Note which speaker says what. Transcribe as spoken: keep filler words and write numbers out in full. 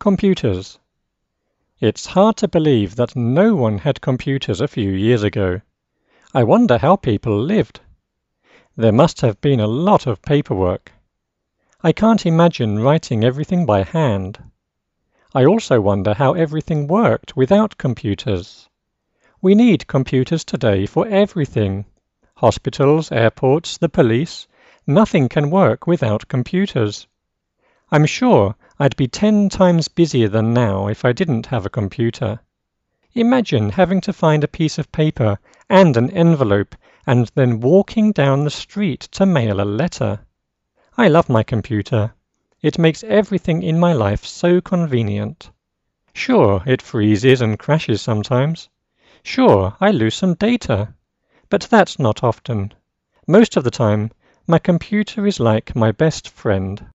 Speaker 1: Computers. It's hard to believe that no one had computers a few years ago. I wonder how people lived. There must have been a lot of paperwork. I can't imagine writing everything by hand. I also wonder how everything worked without computers. We need computers today for everything. Hospitals, airports, the police. Nothing can work without computers. I'm sure I'd be ten times busier than now if I didn't have a computer. Imagine having to find a piece of paper and an envelope and then walking down the street to mail a letter. I love my computer. It makes everything in my life so convenient. Sure, it freezes and crashes sometimes. Sure, I lose some data. But that's not often. Most of the time, my computer is like my best friend.